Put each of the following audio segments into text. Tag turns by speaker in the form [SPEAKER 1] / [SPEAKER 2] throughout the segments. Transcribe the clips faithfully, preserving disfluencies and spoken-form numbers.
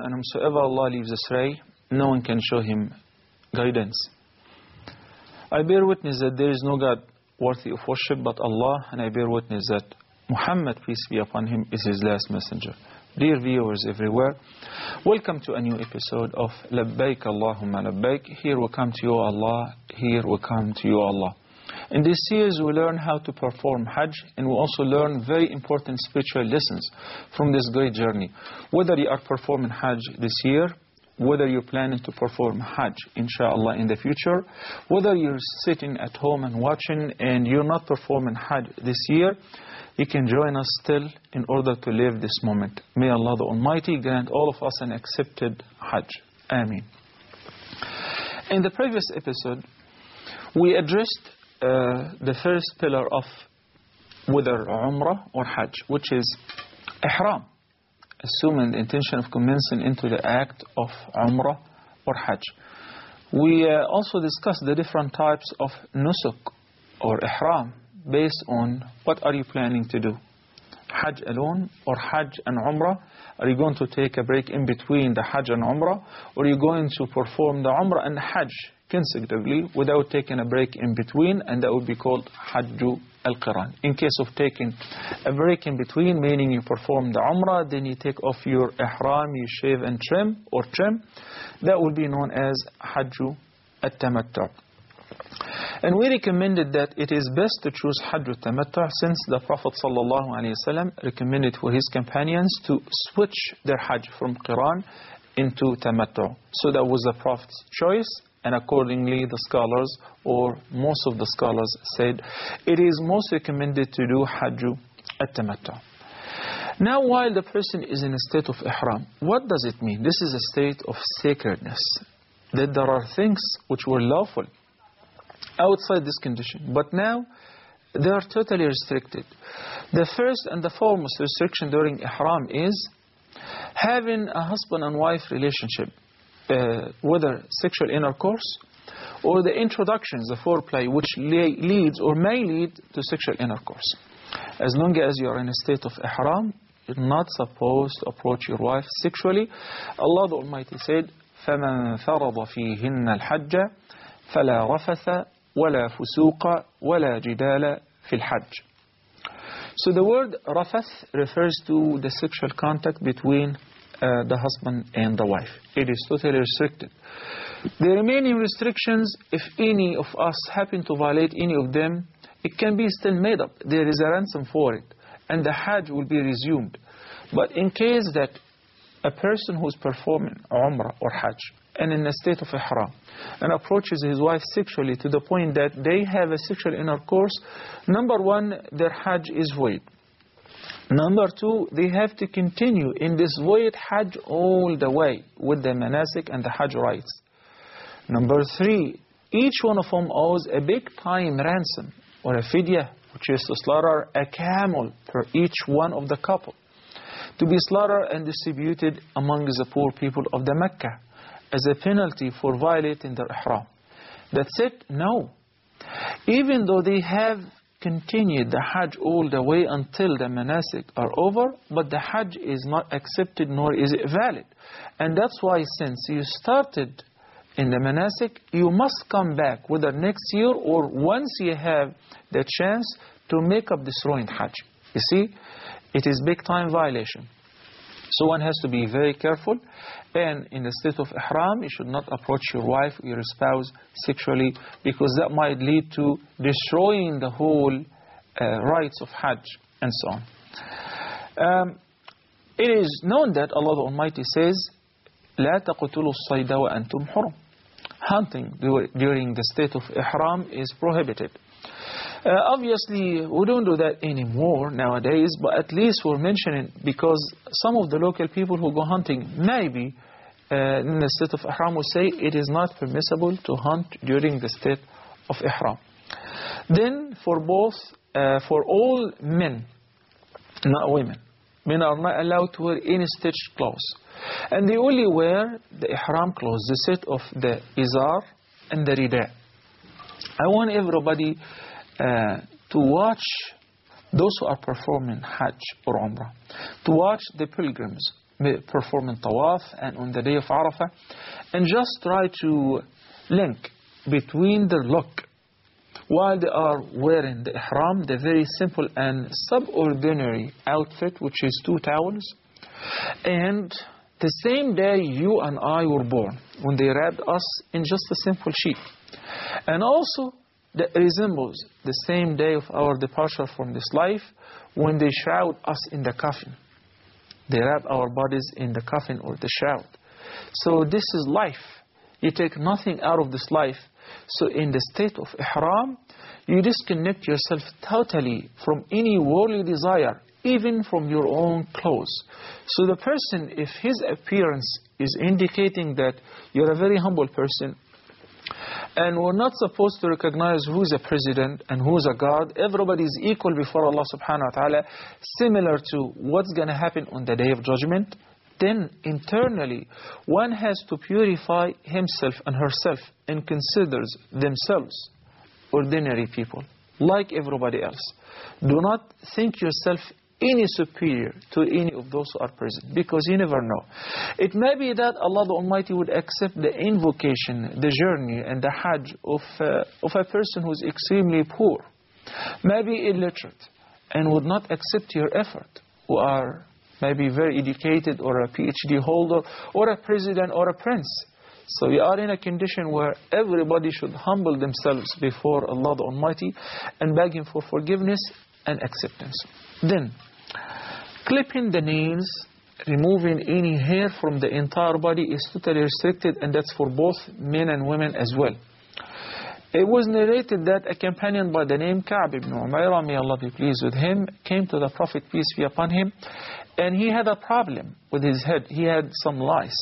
[SPEAKER 1] and whomsoever Allah leaves astray, no one can show him guidance. I bear witness that there is no God worthy of worship but Allah, and I bear witness that Muhammad, peace be upon him, is his last messenger. Dear viewers everywhere, welcome to a new episode of Labbaik Allahumma Labbaik. Here we come to you, Allah. Here we come to you, Allah. In this series we learn how to perform Hajj, and we also learn very important spiritual lessons from this great journey. Whether you are performing Hajj this year, whether you're planning to perform Hajj inshallah in the future, whether you're sitting at home and watching and you're not performing Hajj this year, you can join us still in order to live this moment. May Allah the Almighty grant all of us an accepted Hajj. Ameen. In the previous episode, we addressed uh, the first pillar of whether Umrah or Hajj, which is Ihram, assuming the intention of commencing into the act of Umrah or Hajj. We uh, also discussed the different types of Nusuk or Ihram based on what are you planning to do. Hajj alone or Hajj and Umrah? Are you going to take a break in between the Hajj and Umrah? Or are you going to perform the Umrah and Hajj consecutively without taking a break in between? And that would be called Hajju al-Qiran. In case of taking a break in between, meaning you perform the Umrah, then you take off your Ihram, you shave and trim or trim, that will be known as Hajju al-Tamattu'. And we recommended that it is best to choose Hajj al-Tamattu' since the Prophet ﷺ recommended for his companions to switch their Hajj from Qiran into Tamattu'. So that was the Prophet's choice, and accordingly the scholars, or most of the scholars, said it is most recommended to do Hajj al-Tamattu'. Now, while the person is in a state of Ihram, what does it mean? This is a state of sacredness, that there are things which were lawful outside this condition, but now they are totally restricted. The first and the foremost restriction during Ihram is having a husband and wife relationship, uh, whether sexual intercourse or the introductions, the foreplay, which leads or may lead to sexual intercourse. As long as you are in a state of Ihram, you're not supposed to approach your wife sexually. Allah the Almighty said, فَمَنْ فَرَضَ فِيهِنَّ الْحَجَّ فَلَا رَفَثَ وَلَا فُسُوقَ وَلَا جِدَالَ فِي الْحَجِّ. So the word rafath refers to the sexual contact between uh, the husband and the wife. It is totally restricted. The remaining restrictions, if any of us happen to violate any of them, it can be still made up. There is a ransom for it, and the Hajj will be resumed. But in case that a person who is performing Umrah or Hajj and in a state of Ihram and approaches his wife sexually to the point that they have a sexual intercourse, number one, their Hajj is void. Number two, they have to continue in this void Hajj all the way with the manasik and the Hajj rites. Number three, each one of them owes a big time ransom or a fidya, which is to slaughter a camel per each one of the couple, to be slaughtered and distributed among the poor people of the Mecca as a penalty for violating their Ihram. That's it? No. Even though they have continued the Hajj all the way until the manasik are over, but the Hajj is not accepted nor is it valid. And that's why since you started in the manasik, you must come back whether next year or once you have the chance to make up this ruined Hajj. You see, it is big time violation. So one has to be very careful, and in the state of Ihram, you should not approach your wife or your spouse sexually, because that might lead to destroying the whole uh, rites of Hajj and so on. Um, it is known that Allah the Almighty says, لا تقتلوا الصيد وأنتم حرم. Hunting during the state of Ihram is prohibited. Uh, obviously, we don't do that anymore nowadays, but at least we're mentioning because some of the local people who go hunting, maybe uh, in the state of Ihram, will say it is not permissible to hunt during the state of Ihram. Then, for both, uh, for all men, not women, men are not allowed to wear any stitched clothes. And they only wear the Ihram clothes, the set of the Izar and the Rida. I want everybody Uh, to watch those who are performing Hajj or Umrah, to watch the pilgrims performing tawaf and on the day of Arafah, and just try to link between their look while they are wearing the ihram, the very simple and subordinary outfit, which is two towels, and the same day you and I were born, when they wrapped us in just a simple sheet. And also, that resembles the same day of our departure from this life, when they shroud us in the coffin. They wrap our bodies in the coffin or the shroud. So this is life. You take nothing out of this life. So in the state of ihram, you disconnect yourself totally from any worldly desire, even from your own clothes. So the person, if his appearance is indicating that you're a very humble person, and we're not supposed to recognize who's a president and who's a god, everybody is equal before Allah subhanahu wa ta'ala, similar to what's going to happen on the day of judgment, then internally one has to purify himself and herself and considers themselves ordinary people like everybody else. Do not think yourself any superior to any of those who are present, because you never know. It may be that Allah the Almighty would accept the invocation, the journey and the hajj of, uh, of a person who is extremely poor, maybe illiterate, and would not accept your effort, who are maybe very educated or a PhD holder or a president or a prince. So we are in a condition where everybody should humble themselves before Allah the Almighty and beg Him for forgiveness and acceptance. Then, clipping the nails, removing any hair from the entire body is totally restricted, and that's for both men and women as well. It was narrated that a companion by the name Ka'b ibn Umayra, may Allah be pleased with him, came to the Prophet, peace be upon him, and he had a problem with his head. He had some lice.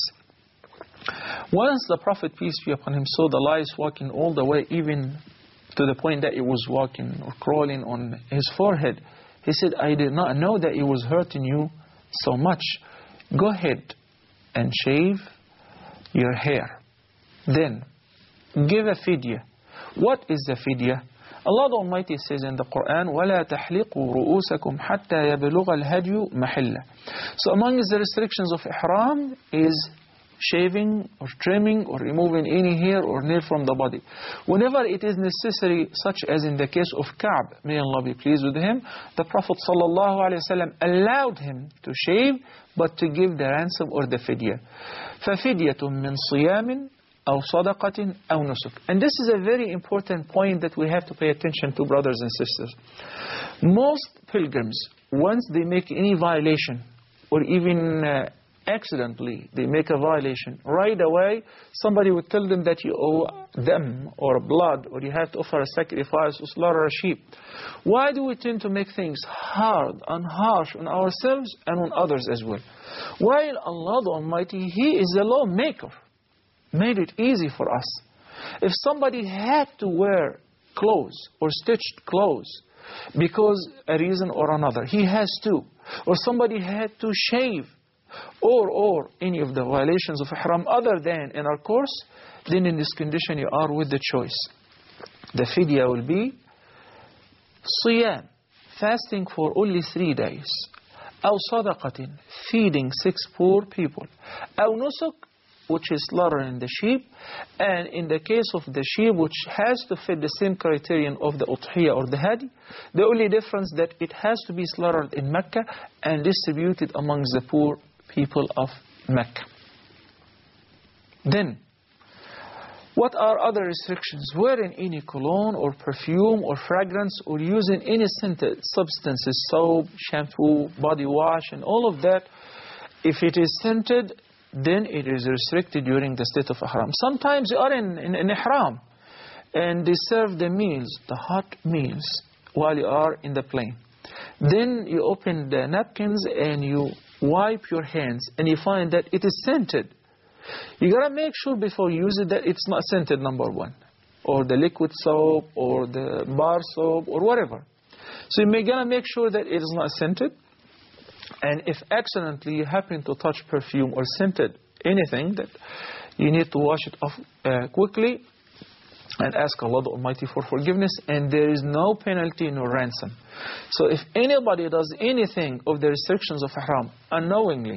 [SPEAKER 1] Once the Prophet, peace be upon him, saw the lice walking all the way, even to the point that it was walking or crawling on his forehead, he said, I did not know that it was hurting you so much. Go ahead and shave your hair. Then give a fidya. What is the fidya? Allah the Almighty says in the Quran, وَلَا تَحْلِقُوا رُؤُوسَكُمْ حَتَّى يَبْلُغَ الْهَدْيُ مَحِلَّ. So among the restrictions of ihram is shaving or trimming or removing any hair or nail from the body. Whenever it is necessary, such as in the case of Ka'b, may Allah be pleased with him, the Prophet ﷺ allowed him to shave, but to give the ransom or the fidya. فَفِدْيَةٌ مِّن صِيَامٍ أَوْ صَدَقَةٍ أَوْ نُسُكٍ. And this is a very important point that we have to pay attention to, brothers and sisters. Most pilgrims, once they make any violation or even uh, accidentally they make a violation, right away somebody would tell them that you owe them or blood, or you have to offer a sacrifice or slaughter a sheep. Why do we tend to make things hard and harsh on ourselves and on others as well? While Allah the Almighty, He is the lawmaker, made it easy for us. If somebody had to wear clothes or stitched clothes because a reason or another, he has to. Or somebody had to shave or or any of the violations of ihram other than in our course, then in this condition you are with the choice. The fidya will be siyam, fasting for only three days, aw sadaqatin, feeding six poor people, aw nusuk, which is slaughtering the sheep, and in the case of the sheep which has to fit the same criterion of the udhiyah or the hadi, the only difference that it has to be slaughtered in Mecca and distributed amongst the poor people of Mecca. Then, what are other restrictions? Wearing any cologne or perfume or fragrance, or using any scented substances, soap, shampoo, body wash, and all of that. If it is scented, then it is restricted during the state of ihram. Sometimes you are in, in, in ihram, and they serve the meals, the hot meals, while you are in the plane. Then you open the napkins and you wipe your hands, and you find that it is scented. You gotta make sure before you use it that it's not scented, number one, or the liquid soap, or the bar soap, or whatever. So you may gotta make sure that it is not scented. And if accidentally you happen to touch perfume or scented anything, that you need to wash it off uh, quickly and ask Allah the Almighty for forgiveness, and there is no penalty, no ransom. So if anybody does anything of the restrictions of ihram unknowingly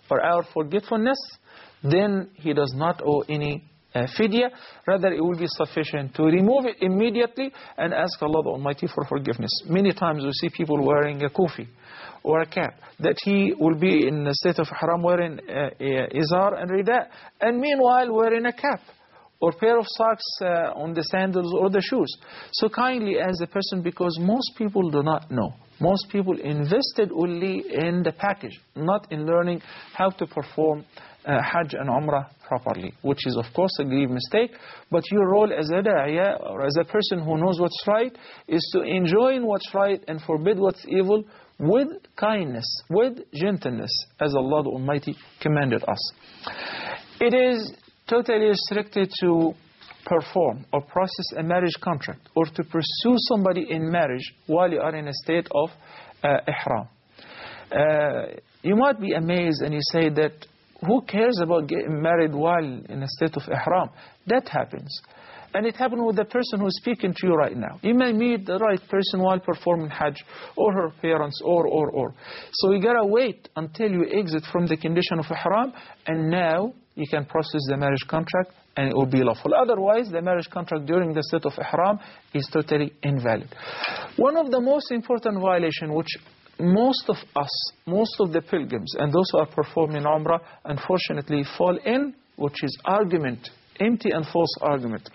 [SPEAKER 1] or our forgetfulness, then he does not owe any uh, fidya. Rather, it will be sufficient to remove it immediately and ask Allah the Almighty for forgiveness. Many times we see people wearing a kufi or a cap, that he will be in a state of ihram wearing uh, izar and rida, and meanwhile wearing a cap or pair of socks uh, on the sandals or the shoes. So kindly as a person, because most people do not know. Most people invested only in the package, not in learning how to perform uh, Hajj and Umrah properly, which is of course a grave mistake. But your role as a da'iyah, or as a person who knows what's right, is to enjoin what's right and forbid what's evil with kindness, with gentleness, as Allah the Almighty commanded us. It is totally restricted to perform or process a marriage contract or to pursue somebody in marriage while you are in a state of uh, ihram. Uh, you might be amazed and you say that who cares about getting married while in a state of ihram? That happens. And it happened with the person who's speaking to you right now. You may meet the right person while performing Hajj, or her parents, or, or, or. So you gotta wait until you exit from the condition of ihram, and now you can process the marriage contract and it will be lawful. Otherwise, the marriage contract during the state of ihram is totally invalid. One of the most important violations which most of us, most of the pilgrims and those who are performing Umrah unfortunately fall in, which is argument, empty and false argument.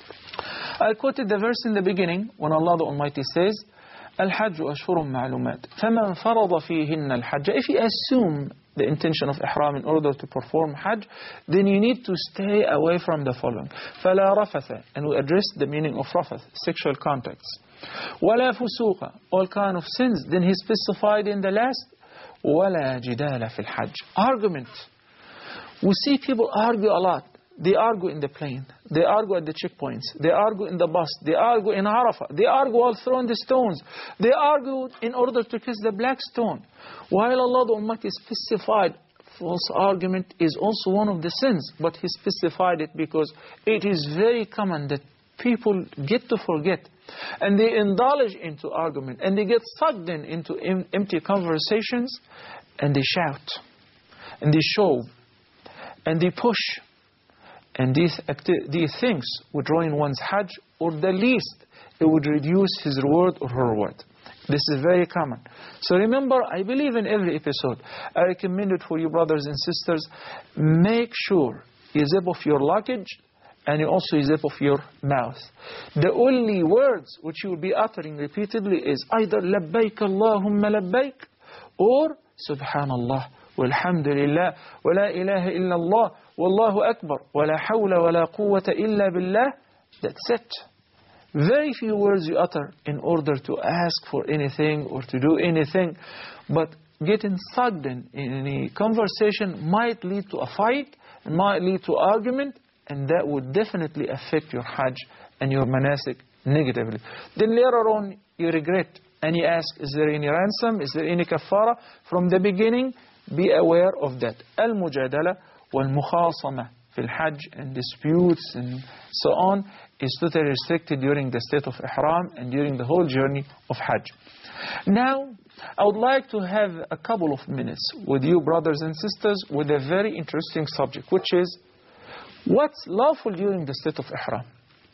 [SPEAKER 1] I quoted the verse in the beginning when Allah the Almighty says, الحج أشهر معلومات فمن فرض فيهن الحج. If you assume the intention of ihram in order to perform Hajj, then you need to stay away from the following. فلا رفث, and we address the meaning of rafath, sexual contacts. ولا فسوق, all kind of sins. Then he specified in the last, ولا جدال في الحج. Argument. We see people argue a lot. They argue in the plane. They argue at the checkpoints. They argue in the bus. They argue in Arafah. They argue while throwing the stones. They argue in order to kiss the black stone. While Allah the Almighty specified false argument is also one of the sins, but He specified it because it is very common that people get to forget and they indulge into argument and they get sucked in into em empty conversations and they shout and they shove and they push. And these, these things would ruin one's Hajj, or the least, it would reduce his reward or her reward. This is very common. So remember, I believe in every episode, I recommend it for you brothers and sisters, make sure you zip off your luggage and you also zip off your mouth. The only words which you will be uttering repeatedly is either لبيك اللهم لبيك or Subhanallah, walhamdulillah, wa la ilaha illallah, wallahu akbar, wa la hawla wa la quwwata illa billah. That's it. Very few words you utter in order to ask for anything or to do anything. But getting sucked in, in any conversation might lead to a fight, might lead to argument, and that would definitely affect your Hajj and your manasik negatively. Then later on you regret and you ask, is there any ransom? Is there any kafara? From the beginning, be aware of that. Al-mujadala wal-mukhasama fil Hajj, and disputes and so on is totally restricted during the state of ihram and during the whole journey of Hajj. Now, I would like to have a couple of minutes with you brothers and sisters with a very interesting subject, which is what's lawful during the state of ihram.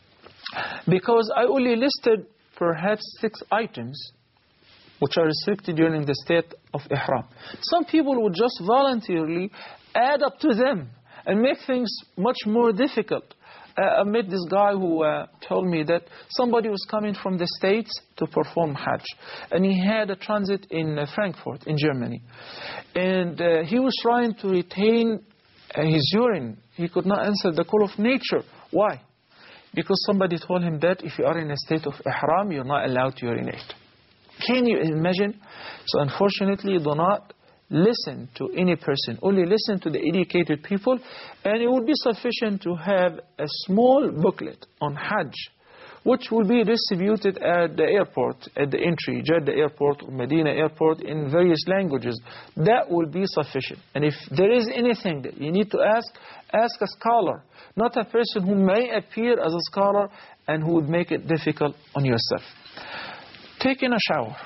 [SPEAKER 1] Because I only listed perhaps six items which are restricted during the state of ihram. Some people would just voluntarily add up to them and make things much more difficult. Uh, I met this guy who uh, told me that somebody was coming from the States to perform Hajj. And he had a transit in uh, Frankfurt, in Germany. And uh, he was trying to retain uh, his urine. He could not answer the call of nature. Why? Because somebody told him that if you are in a state of ihram, you're not allowed to urinate. Can you imagine? So unfortunately, do not listen to any person. Only listen to the educated people. And it would be sufficient to have a small booklet on Hajj, which will be distributed at the airport, at the entry, Jeddah airport or Medina airport in various languages. That will be sufficient. And if there is anything that you need to ask, ask a scholar, not a person who may appear as a scholar and who would make it difficult on yourself. Taking a shower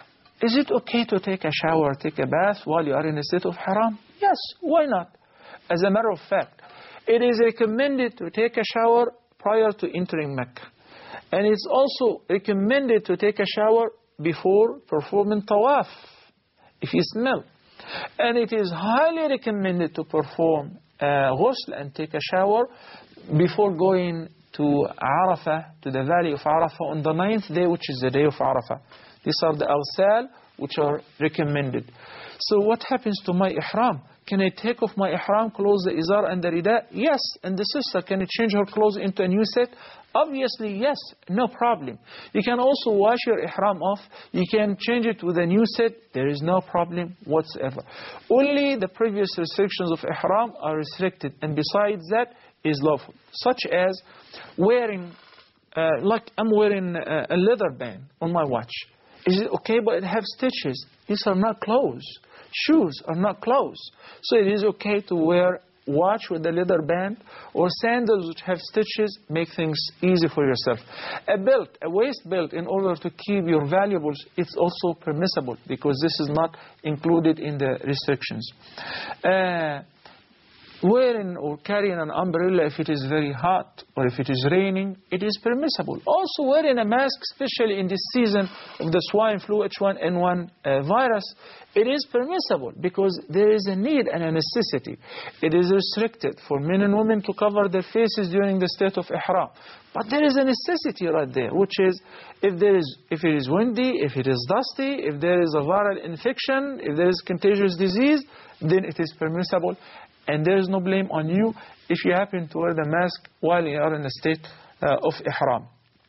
[SPEAKER 1] Is it okay to take a shower, take a bath while you are in a state of ihram? Yes, why not? As a matter of fact, it is recommended to take a shower prior to entering Mecca. And it's also recommended to take a shower before performing tawaf, if you smell. And it is highly recommended to perform uh, ghusl and take a shower before going to Arafah, to the valley of Arafah on the ninth day, which is the day of Arafah. These are the awsal which are recommended. So what happens to my ihram? Can I take off my ihram, close the izar and the rida? Yes. And the sister, can I change her clothes into a new set? Obviously, yes. No problem. You can also wash your ihram off. You can change it with a new set. There is no problem whatsoever. Only the previous restrictions of ihram are restricted. And besides that is lawful. Such as wearing, uh, like I'm wearing a, a leather band on my watch. Is it okay, but it has stitches? These are not clothes. Shoes are not clothes. So it is okay to wear watch with a leather band or sandals which have stitches. Make things easy for yourself. A belt, a waist belt, in order to keep your valuables, it's also permissible because this is not included in the restrictions. Uh, Wearing or carrying an umbrella if it is very hot or if it is raining, it is permissible. Also wearing a mask, especially in this season of the swine flu H one N one uh, virus, it is permissible because there is a need and a necessity. It is restricted for men and women to cover their faces during the state of ihram. But there is a necessity right there, which is if there is, if it is windy, if it is dusty, if there is a viral infection, if there is contagious disease, then it is permissible. And there is no blame on you if you happen to wear the mask while you are in a state uh, of ihram.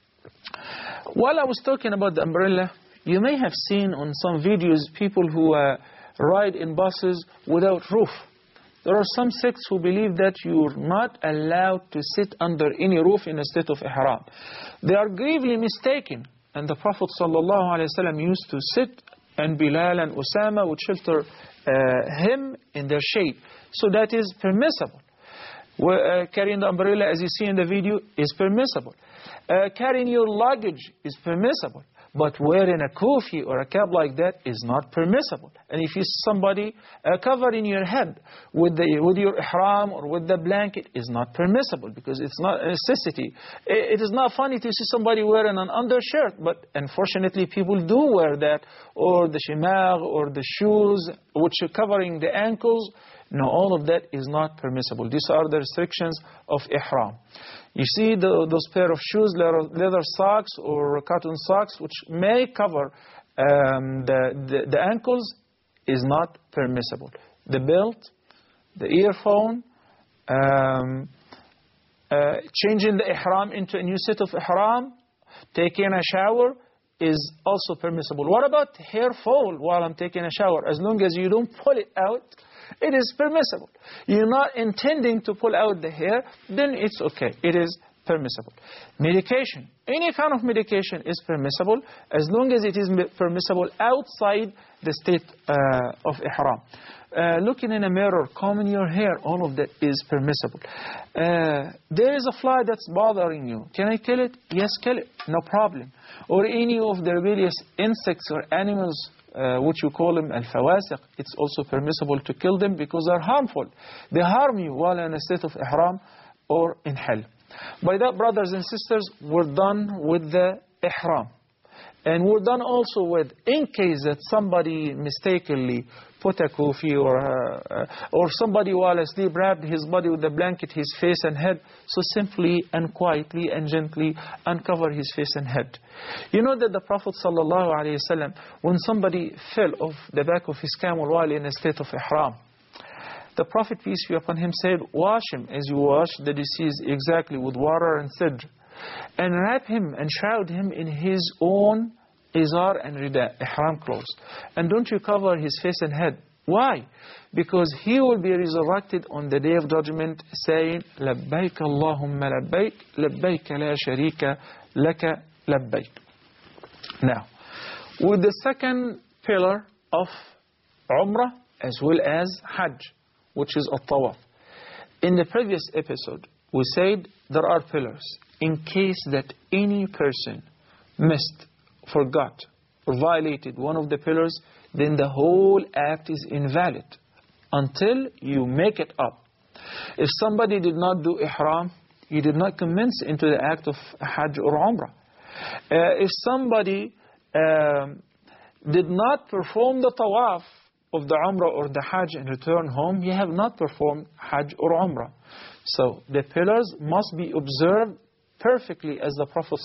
[SPEAKER 1] While I was talking about the umbrella, you may have seen on some videos people who uh, ride in buses without roof. There are some sects who believe that you're not allowed to sit under any roof in a state of ihram. They are gravely mistaken. And the Prophet ﷺ used to sit, and Bilal and Usama would shelter uh, him in their shade. So that is permissible. Uh, carrying the umbrella, as you see in the video, is permissible. Uh, carrying your luggage is permissible. But wearing a kufi or a cap like that is not permissible. And if you see somebody uh, covering your head with, the, with your ihram or with the blanket, is not permissible because it's not a necessity. It, it is not funny to see somebody wearing an undershirt, but unfortunately people do wear that, or the shimag or the shoes which are covering the ankles. No, all of that is not permissible. These are the restrictions of ihram. You see the, those pair of shoes, leather, leather socks or cotton socks, which may cover um, the, the, the ankles, is not permissible. The belt, the earphone, um, uh, changing the ihram into a new set of ihram, taking a shower is also permissible. What about hair fall while I'm taking a shower? As long as you don't pull it out, it is permissible. You're not intending to pull out the hair, then it's okay. It is permissible. Medication. Any kind of medication is permissible as long as it is permissible outside the state uh, of ihram. Uh, looking in a mirror, combing your hair, all of that is permissible. Uh, there is a fly that's bothering you. Can I kill it? Yes, kill it. No problem. Or any of the various insects or animals Uh, which you call them al-fawasiq, it's also permissible to kill them because they're harmful. They harm you while in a state of ihram or in hell. By that, brothers and sisters, we're done with the ihram. And we're done also with, in case that somebody mistakenly put a kufi or, uh, or somebody while asleep wrapped his body with a blanket, his face and head, so simply and quietly and gently uncover his face and head. You know that the Prophet ﷺ, when somebody fell off the back of his camel while in a state of ihram, the Prophet, peace be upon him, said, wash him as you wash the deceased, exactly with water and sidr, and wrap him and shroud him in his own izar and rida, ihram clothes. And don't you cover his face and head. Why? Because he will be resurrected on the day of judgment saying, labbaik Allahumma labbaik, labbaik la sharika laka labbaik. Now, with the second pillar of Umrah as well as Hajj, which is at-tawaf. In the previous episode, we said there are pillars. In case that any person missed, forgot, or violated one of the pillars, then the whole act is invalid until you make it up. If somebody did not do ihram, he did not commence into the act of Hajj or Umrah. Uh, if somebody um, did not perform the tawaf of the Umrah or the Hajj and return home, he have not performed Hajj or Umrah. So the pillars must be observed perfectly as the Prophet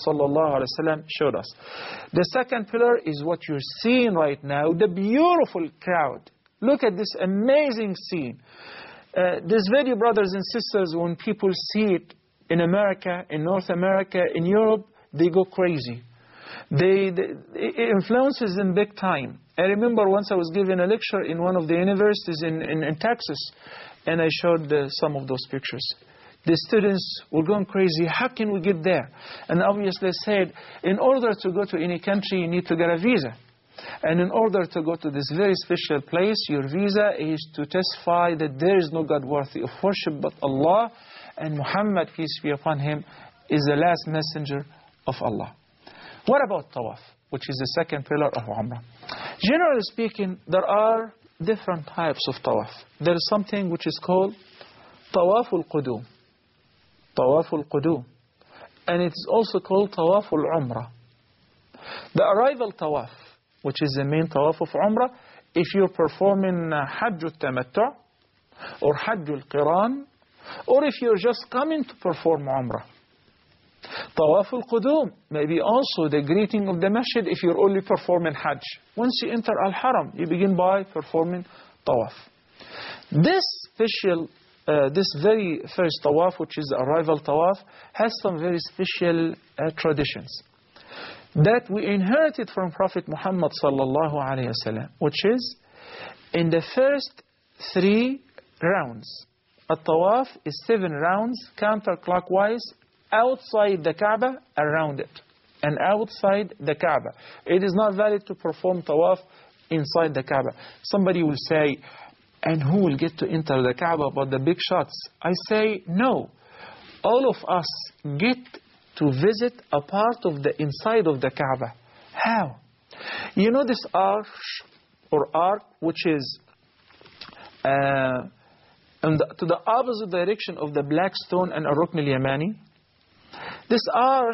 [SPEAKER 1] ﷺ showed us. The second pillar is what you're seeing right now, the beautiful crowd. Look at this amazing scene. Uh, this video, brothers and sisters, when people see it in America, in North America, in Europe, they go crazy. They, they, it influences them big time. I remember once I was giving a lecture in one of the universities in, in, in Texas, and I showed uh, some of those pictures. The students were going crazy. How can we get there? And obviously said, in order to go to any country, you need to get a visa. And in order to go to this very special place, your visa is to testify that there is no God worthy of worship but Allah, and Muhammad, peace be upon him, is the last messenger of Allah. What about tawaf, which is the second pillar of Umrah? Generally speaking, there are different types of tawaf. There is something which is called tawaf al-qudum. Tawaf al-qudum. And it's also called tawaf al-umrah. The arrival tawaf, which is the main tawaf of Umrah, if you're performing Hajj al-tamattu' or Hajj al-qiran, or if you're just coming to perform Umrah. Tawaf al-qudum may be also the greeting of the masjid if you're only performing Hajj. Once you enter Al-Haram, you begin by performing tawaf. This special, uh, this very first tawaf, which is the arrival tawaf, has some very special uh, traditions that we inherited from Prophet Muhammad sallallahu alaihi wasallam, which is in the first three rounds. A tawaf is seven rounds counterclockwise outside the Kaaba, around it, and outside the Kaaba. It is not valid to perform tawaf inside the Kaaba. Somebody will say, and who will get to enter the Kaaba but the big shots? I say, no. All of us get to visit a part of the inside of the Kaaba. How? You know this arch or arc which is uh, in the, to the opposite direction of the black stone and Ar-Rukn al-Yamani? This arch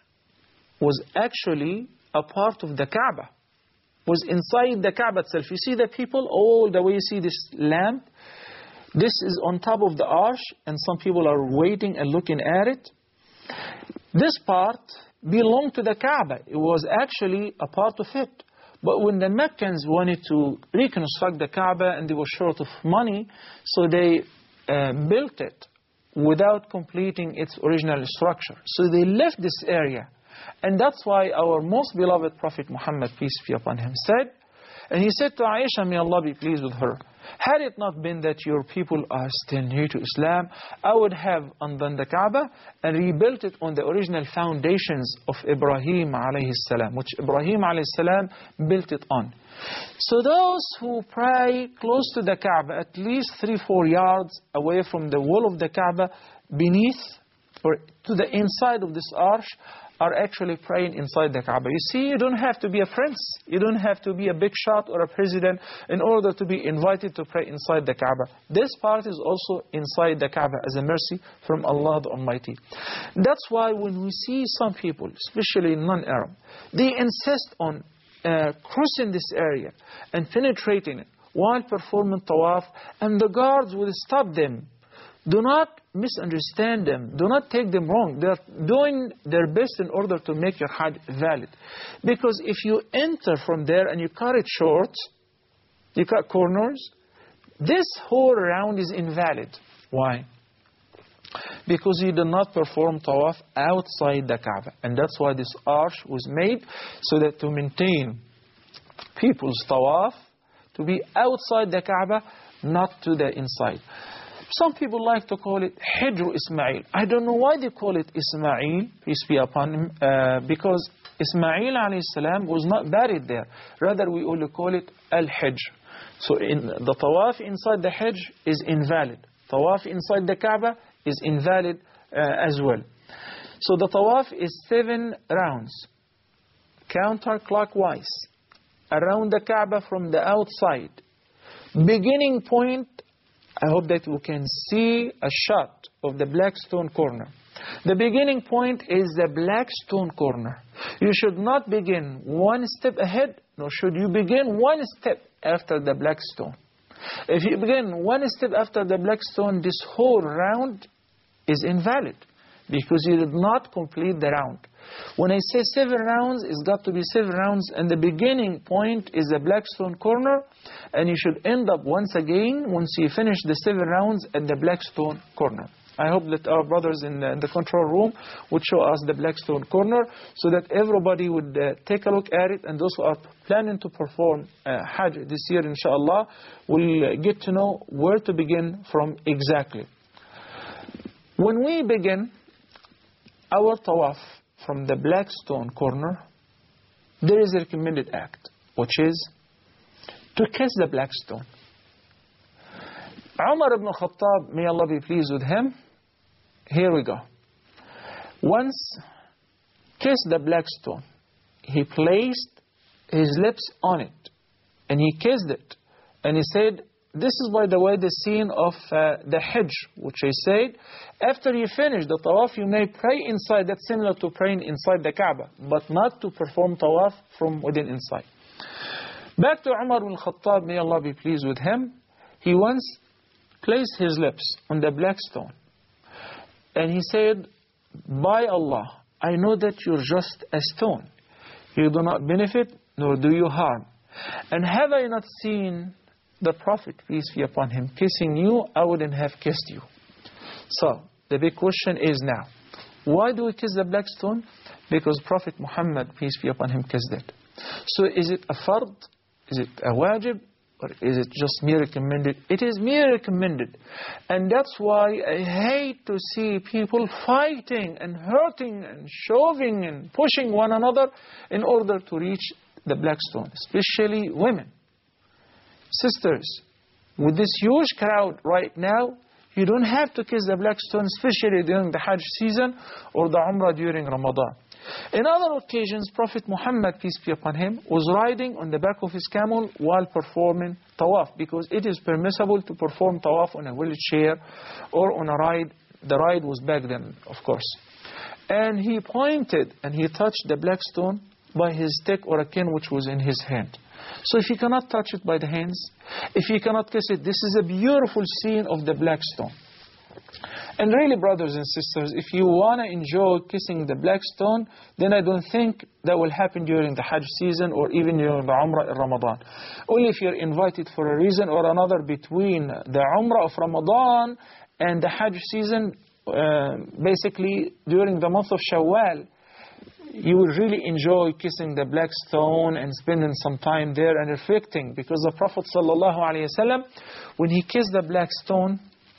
[SPEAKER 1] was actually a part of the Kaaba, was inside the Kaaba itself. You see the people, all the way you see this lamp, this is on top of the arch, and some people are waiting and looking at it. This part belonged to the Kaaba. It was actually a part of it. But when the Meccans wanted to reconstruct the Kaaba and they were short of money, so they uh, built it without completing its original structure. So they left this area. And that's why our most beloved Prophet Muhammad, peace be upon him, said, and he said to Aisha, may Allah be pleased with her, had it not been that your people are still new to Islam, I would have undone the Kaaba and rebuilt it on the original foundations of Ibrahim alayhi salam, which Ibrahim alayhi salam built it on. So those who pray close to the Kaaba, at least three, four yards away from the wall of the Kaaba, beneath or to the inside of this arch, are actually praying inside the Kaaba. You see, you don't have to be a prince. You don't have to be a big shot or a president in order to be invited to pray inside the Kaaba. This part is also inside the Kaaba as a mercy from Allah the Almighty. That's why when we see some people, especially non-Arab, they insist on uh, crossing this area and penetrating it while performing tawaf, and the guards will stop them. Do not misunderstand them. Do not take them wrong. They're doing their best in order to make your Hajj valid. Because if you enter from there and you cut it short, you cut corners, this whole round is invalid. Why? Because you did not perform tawaf outside the Kaaba. And that's why this arch was made, so that to maintain people's tawaf to be outside the Kaaba, not to the inside. Some people like to call it Hijr Ismail. I don't know why they call it Ismail, peace be upon him, uh, because Ismail alayhi salam was not buried there. Rather, we only call it Al-Hijr. So in the tawaf inside the Hijr is invalid. Tawaf inside the Kaaba is invalid uh, as well. So the tawaf is seven rounds, counterclockwise, around the Kaaba from the outside. Beginning point, I hope that you can see a shot of the black stone corner. The beginning point is the black stone corner. You should not begin one step ahead, nor should you begin one step after the black stone. If you begin one step after the black stone, this whole round is invalid because you did not complete the round. When I say seven rounds, it's got to be seven rounds, and the beginning point is the black stone corner, and you should end up once again, once you finish the seven rounds, at the black stone corner. I hope that our brothers in the, in the control room would show us the black stone corner so that everybody would uh, take a look at it, and those who are planning to perform uh, Hajj this year, inshallah, will uh, get to know where to begin from exactly. When we begin our tawaf from the black stone corner, there is a recommended act, which is to kiss the black stone. Umar ibn Khattab, may Allah be pleased with him, here we go. Once kissed the black stone, he placed his lips on it, and he kissed it, and he said, this is, by the way, the scene of uh, the Hajj, which I said, after you finish the tawaf, you may pray inside. That's similar to praying inside the Kaaba, but not to perform tawaf from within inside. Back to Umar ibn Khattab, may Allah be pleased with him. He once placed his lips on the black stone, and he said, by Allah, I know that you're just a stone. You do not benefit, nor do you harm. And have I not seen the Prophet, peace be upon him, kissing you? I wouldn't have kissed you. So, the big question is now, why do we kiss the black stone? Because Prophet Muhammad, peace be upon him, kissed it. So is it a fard? Is it a wajib? Or is it just mere recommended? It is mere recommended. And that's why I hate to see people fighting and hurting and shoving and pushing one another in order to reach the black stone, especially women. Sisters, with this huge crowd right now, you don't have to kiss the black stone, especially during the Hajj season or the Umrah during Ramadan. In other occasions, Prophet Muhammad, peace be upon him, was riding on the back of his camel while performing tawaf, because it is permissible to perform tawaf on a wheelchair or on a ride. The ride was back then, of course. And he pointed and he touched the black stone by his stick or a cane which was in his hand. So if you cannot touch it by the hands, if you cannot kiss it, this is a beautiful scene of the black stone. And really, brothers and sisters, if you want to enjoy kissing the black stone, then I don't think that will happen during the Hajj season or even during the Umrah in Ramadan. Only if you're invited for a reason or another between the Umrah of Ramadan and the Hajj season, uh, basically during the month of Shawwal, you will really enjoy kissing the black stone and spending some time there and reflecting. Because the Prophet ﷺ, when he kissed the black stone,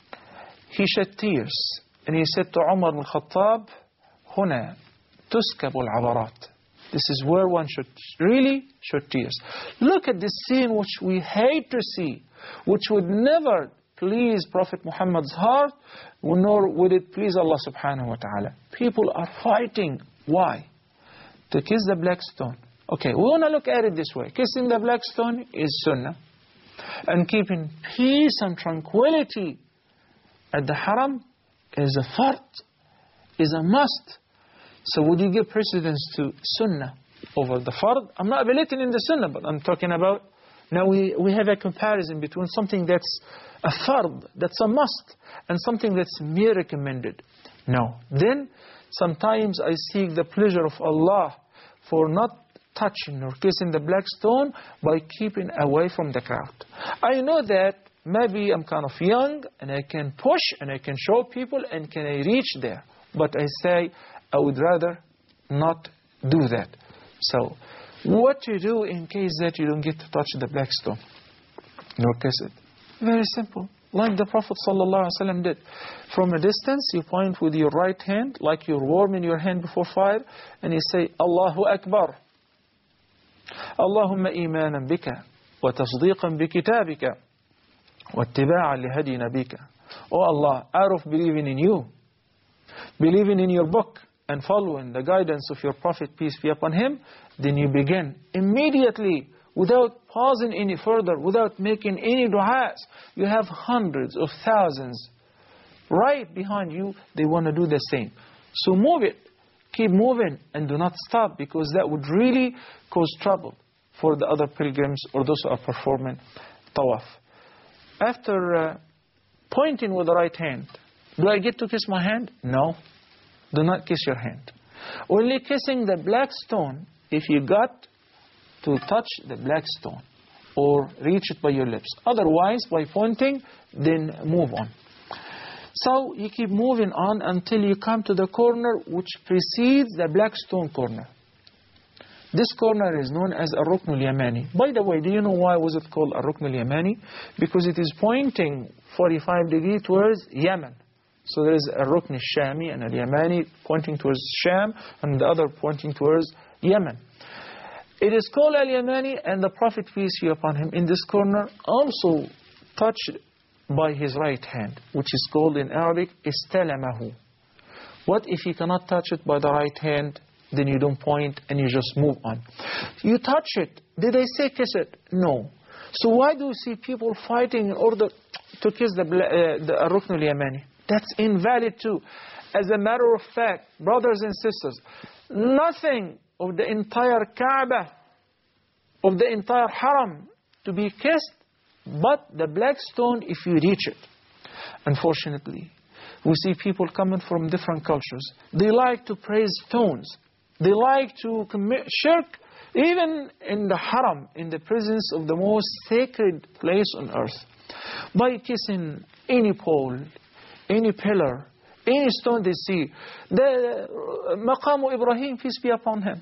[SPEAKER 1] he shed tears. And he said to Umar ibn Khattab, هنا تسكب العبرات. This is where one should really shed tears. Look at this scene which we hate to see, which would never please Prophet Muhammad's heart, nor would it please Allah subhanahu wa ta'ala. People are fighting. Why? To kiss the black stone. Okay, we want to look at it this way. Kissing the black stone is sunnah. And keeping peace and tranquility at the haram is a fard, is a must. So would you give precedence to sunnah over the fard? I'm not belittling the sunnah, but I'm talking about, now we, we have a comparison between something that's a fard, that's a must, and something that's mere recommended. No. Then, sometimes I seek the pleasure of Allah for not touching or kissing the black stone by keeping away from the crowd. I know that maybe I'm kind of young and I can push and I can show people and can I reach there. But I say I would rather not do that. So what to do in case that you don't get to touch the black stone nor kiss it? Very simple. Like the Prophet ﷺ did. From a distance, you point with your right hand, like you're warming your hand before fire, and you say, Allahu Akbar. Allahumma imanan bika, wa tasdiqan bi kitabika, wa ittiba'an li hadi nabika. Oh Allah, out of believing in you, believing in your book, and following the guidance of your Prophet, peace be upon him, then you begin immediately without pausing any further, without making any du'as. You have hundreds of thousands right behind you. They want to do the same. So move it. Keep moving and do not stop, because that would really cause trouble for the other pilgrims or those who are performing tawaf. After uh, pointing with the right hand, do I get to kiss my hand? No. Do not kiss your hand. Only kissing the black stone if you got to touch the black stone or reach it by your lips. Otherwise, by pointing, then move on. So you keep moving on until you come to the corner which precedes the black stone corner. This corner is known as Ar-Rukn al-Yamani. By the way, do you know why was it called Ar-Rukn al-Yamani? Because it is pointing forty-five degrees towards Yemen. So there is Ar-Rukn al-Shami and al-Yamani pointing towards Sham, and the other pointing towards Yemen. It is called al-Yamani, and the Prophet, peace be upon him, in this corner also touched by his right hand, which is called in Arabic istalamahu. What if you cannot touch it by the right hand? Then you don't point and you just move on. You touch it. Did I say kiss it? No. So why do you see people fighting in order to kiss the, uh, the Ar-Rukn al-Yamani? That's invalid too. As a matter of fact, brothers and sisters, nothing of the entire Kaaba, of the entire Haram, to be kissed but the black stone if you reach it. Unfortunately, we see people coming from different cultures. They like to praise stones. They like to commit shirk even in the Haram, in the presence of the most sacred place on earth, by kissing any pole, any pillar, any stone they see. The Maqam Ibrahim, peace be upon him.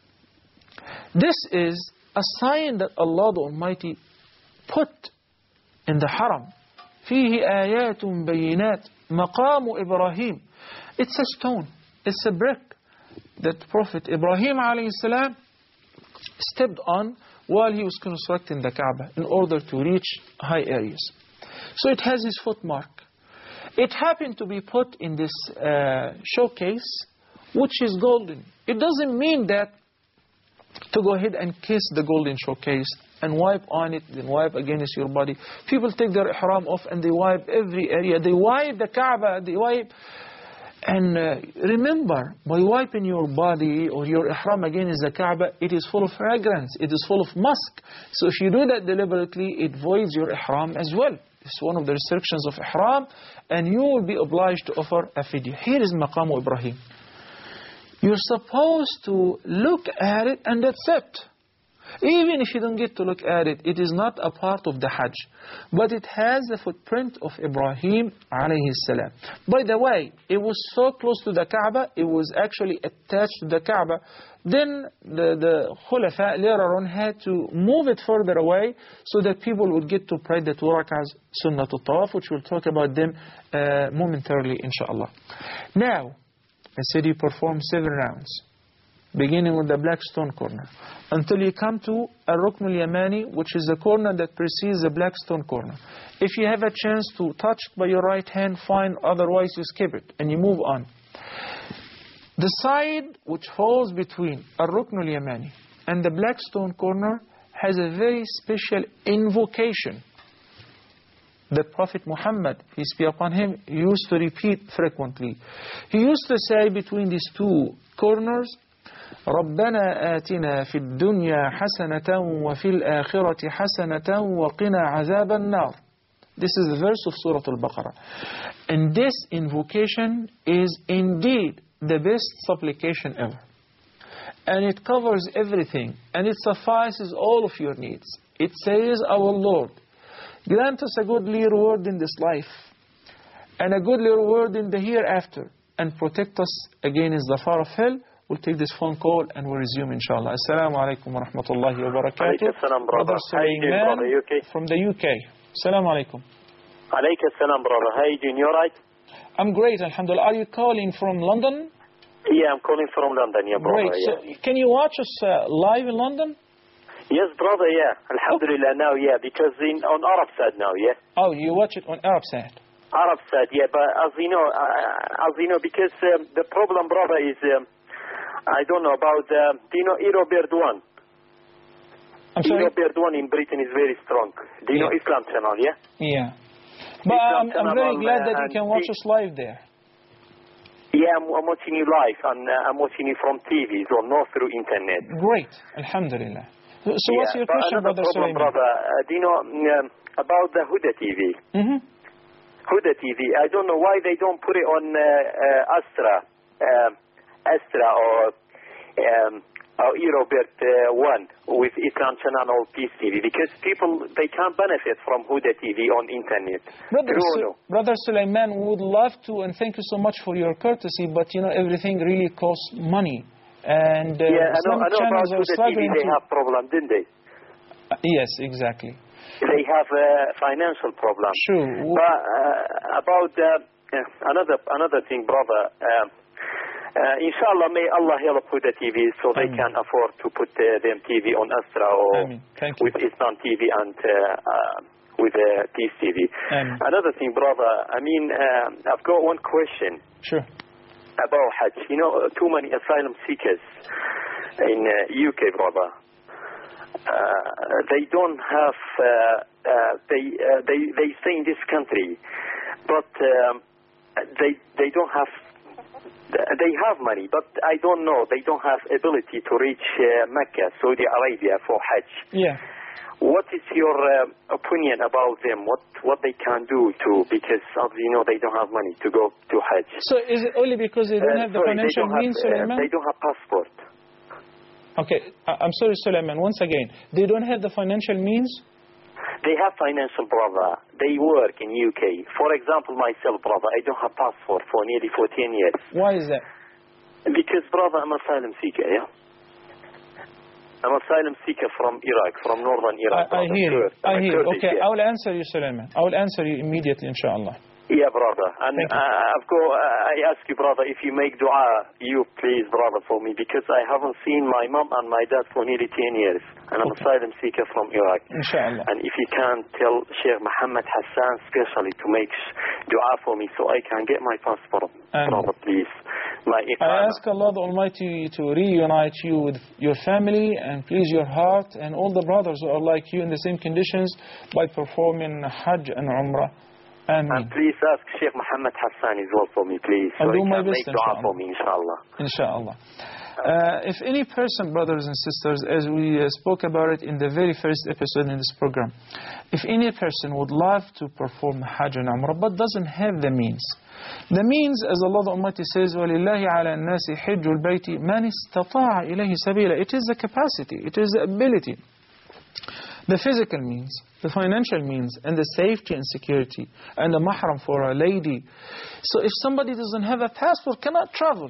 [SPEAKER 1] This is a sign that Allah the Almighty put in the Haram. فيه آيات بينات مقام إبراهيم. It's a stone, it's a brick that Prophet Ibrahim alayhi salam stepped on while he was constructing the Kaaba in order to reach high areas. So it has his footmark. It happened to be put in this uh, showcase, which is golden. It doesn't mean that to go ahead and kiss the golden showcase and wipe on it, then wipe against your body. People take their ihram off and they wipe every area. They wipe the Kaaba, they wipe. And uh, remember, by wiping your body or your ihram against the Kaaba, it is full of fragrance, it is full of musk. So if you do that deliberately, it voids your ihram as well. It's one of the restrictions of ihram, and you will be obliged to offer a fidya. Here is Maqam Ibrahim. You're supposed to look at it and that's it. Even if you don't get to look at it, it is not a part of the Hajj. But it has the footprint of Ibrahim alayhi salam. By the way, it was so close to the Kaaba, it was actually attached to the Kaaba. Then the, the Khulafa later on had to move it further away so that people would get to pray the two rak'ahs Sunnatul Tawaf, which we'll talk about them uh, momentarily, inshallah. Now, I said you perform seven rounds, beginning with the black stone corner, until you come to Ar-Rukn al-Yamani, which is the corner that precedes the black stone corner. If you have a chance to touch it by your right hand, fine, otherwise you skip it and you move on. The side which falls between Ar-Rukn al-Yamani and the black stone corner has a very special invocation that Prophet Muhammad, peace be upon him, used to repeat frequently. He used to say between these two corners, ربنا آتنا في الدنيا حسنة وفي الآخرة حسنة وقنا عذاب النار. This is the verse of Surah Al-Baqarah. And this invocation is indeed the best supplication ever. And it covers everything. And it suffices all of your needs. It says, our Lord, grant us a goodly reward in this life and a goodly reward in the hereafter, and protect us against the fire of hell. We'll take this phone call and we'll resume, inshallah. Assalamu alaikum wa rahmatullahi wa barakatuh.
[SPEAKER 2] Alaykum assalam, brother.
[SPEAKER 1] Brother Sulaiman
[SPEAKER 2] brother? U K?
[SPEAKER 1] From the U K. Assalamu alaikum.
[SPEAKER 2] Alaykum assalam, brother. How are you doing? You all right?
[SPEAKER 1] I'm great, alhamdulillah. Are you calling from London?
[SPEAKER 2] Yeah, I'm calling from London, yeah, brother.
[SPEAKER 1] Great.
[SPEAKER 2] Yeah.
[SPEAKER 1] So, can you watch us uh, live in London?
[SPEAKER 2] Yes, brother, yeah. Alhamdulillah, now, yeah, because in, on Arabsat now, yeah.
[SPEAKER 1] Oh, you watch it on Arabsat?
[SPEAKER 2] Arabsat, yeah, but as you know, uh, as you know, because um, the problem, brother, is, um, I don't know about, uh, do you know Aero Bird one?
[SPEAKER 1] I'm
[SPEAKER 2] You
[SPEAKER 1] sorry?
[SPEAKER 2] know, Erdogan in Britain is very strong. Do you
[SPEAKER 1] Yeah.
[SPEAKER 2] know Islam Channel, yeah?
[SPEAKER 1] Yeah. But
[SPEAKER 2] Islam
[SPEAKER 1] I'm, I'm
[SPEAKER 2] Channel
[SPEAKER 1] very
[SPEAKER 2] on,
[SPEAKER 1] glad
[SPEAKER 2] uh,
[SPEAKER 1] that you
[SPEAKER 2] and
[SPEAKER 1] can watch
[SPEAKER 2] the-
[SPEAKER 1] us live there.
[SPEAKER 2] Yeah, I'm, I'm watching you live, and uh, I'm watching you from T V, so not through internet.
[SPEAKER 1] Great. Alhamdulillah. So so what's
[SPEAKER 2] Yeah,
[SPEAKER 1] your
[SPEAKER 2] but
[SPEAKER 1] question,
[SPEAKER 2] another
[SPEAKER 1] Brother
[SPEAKER 2] problem,
[SPEAKER 1] Sulaiman?
[SPEAKER 2] brother, uh, do you know um, about the Huda T V?
[SPEAKER 1] Mm-hmm.
[SPEAKER 2] Huda T V, I don't know why they don't put it on uh, uh, Astra, um, Astra or um, or Eurobert uh, one with Islam Channel or Peace T V, because people, they can't benefit from Huda T V on internet.
[SPEAKER 1] Brother,
[SPEAKER 2] True or
[SPEAKER 1] Su-
[SPEAKER 2] no?
[SPEAKER 1] Brother Sulaiman, we would love to, and thank you so much for your courtesy, but you know, everything really costs money. And uh,
[SPEAKER 2] Yeah, I know, I
[SPEAKER 1] Islamic
[SPEAKER 2] know about
[SPEAKER 1] channels are
[SPEAKER 2] Huda T V,
[SPEAKER 1] struggling
[SPEAKER 2] they
[SPEAKER 1] to...
[SPEAKER 2] have problem, didn't they?
[SPEAKER 1] Uh, yes, exactly.
[SPEAKER 2] They have a financial problem.
[SPEAKER 1] True.
[SPEAKER 2] But uh, about uh, uh, another another thing, brother. Uh, uh, inshallah, may Allah help with the T V so they
[SPEAKER 1] Ameen.
[SPEAKER 2] can afford to put uh, them T V on Astra or
[SPEAKER 1] Ameen. Thank you.
[SPEAKER 2] with Islam T V and uh, uh, with uh, Peace T V.
[SPEAKER 1] Ameen.
[SPEAKER 2] Another thing, brother. I mean, uh, I've got one question
[SPEAKER 1] Sure.
[SPEAKER 2] about Hajj. You know, too many asylum seekers in uh, U K, brother. Uh, they don't have, uh, uh, they, uh, they, they stay in this country, but um, they, they don't have, they have money, but I don't know, they don't have ability to reach uh, Mecca, Saudi Arabia for Hajj.
[SPEAKER 1] Yeah.
[SPEAKER 2] What is your uh, opinion about them? What, what they can do to, because as you know, they don't have money to go to Hajj.
[SPEAKER 1] So is it only because they don't
[SPEAKER 2] Uh,
[SPEAKER 1] have the
[SPEAKER 2] sorry, they
[SPEAKER 1] financial
[SPEAKER 2] don't have,
[SPEAKER 1] means,
[SPEAKER 2] uh,
[SPEAKER 1] Sulaiman?
[SPEAKER 2] they don't have passport.
[SPEAKER 1] Okay, I- I'm sorry, Sulaiman, once again. They don't have the financial means?
[SPEAKER 2] They have financial, brother. They work in U K. For example, myself, brother, I don't have passport for nearly fourteen years.
[SPEAKER 1] Why is that?
[SPEAKER 2] Because, brother, I'm asylum seeker, yeah? I'm asylum seeker from Iraq, from northern Iraq.
[SPEAKER 1] I, I
[SPEAKER 2] brother.
[SPEAKER 1] hear you.
[SPEAKER 2] Kurd. I'm
[SPEAKER 1] I
[SPEAKER 2] a
[SPEAKER 1] hear you.
[SPEAKER 2] Kurdish,
[SPEAKER 1] Okay,
[SPEAKER 2] yeah.
[SPEAKER 1] I will answer you, Sulaiman. I will answer you immediately, inshallah.
[SPEAKER 2] Yeah, brother. And
[SPEAKER 1] Thank you.
[SPEAKER 2] uh, I've got, uh, I ask you, brother, if you make dua, you please, brother, for me, because I haven't seen my mom and my dad for nearly ten years. And I'm
[SPEAKER 1] Okay.
[SPEAKER 2] asylum seeker from Iraq.
[SPEAKER 1] Inshallah.
[SPEAKER 2] And if you can tell Sheikh Muhammad Hassan specially to make dua for me so I can get my passport,
[SPEAKER 1] Ameen.
[SPEAKER 2] brother, please. My
[SPEAKER 1] I
[SPEAKER 2] iqamah.
[SPEAKER 1] ask Allah the Almighty to reunite you with your family and please your heart and all the brothers who are like you in the same conditions by performing Hajj and Umrah.
[SPEAKER 2] And
[SPEAKER 1] Ameen.
[SPEAKER 2] please ask Sheikh Muhammad Hassan as well for me, please.
[SPEAKER 1] I'll
[SPEAKER 2] so
[SPEAKER 1] do
[SPEAKER 2] he
[SPEAKER 1] my
[SPEAKER 2] can
[SPEAKER 1] best,
[SPEAKER 2] make dua
[SPEAKER 1] inshallah.
[SPEAKER 2] for me, inshallah.
[SPEAKER 1] Inshallah. Uh, if any person, brothers and sisters, as we uh, spoke about it in the very first episode in this program, if any person would love to perform Hajj and Umrah but doesn't have the means, the means, as Allah the Almighty says, وَلِلَّهِ عَلَى النَّاسِ حِجُّ الْبَيْتِ مَنِ اسْتَطَاعَ إِلَيْهِ سَبِيلًا. It is the capacity, it is the ability, the physical means, the financial means, and the safety and security, and the mahram for a lady. So if somebody doesn't have a passport, cannot travel,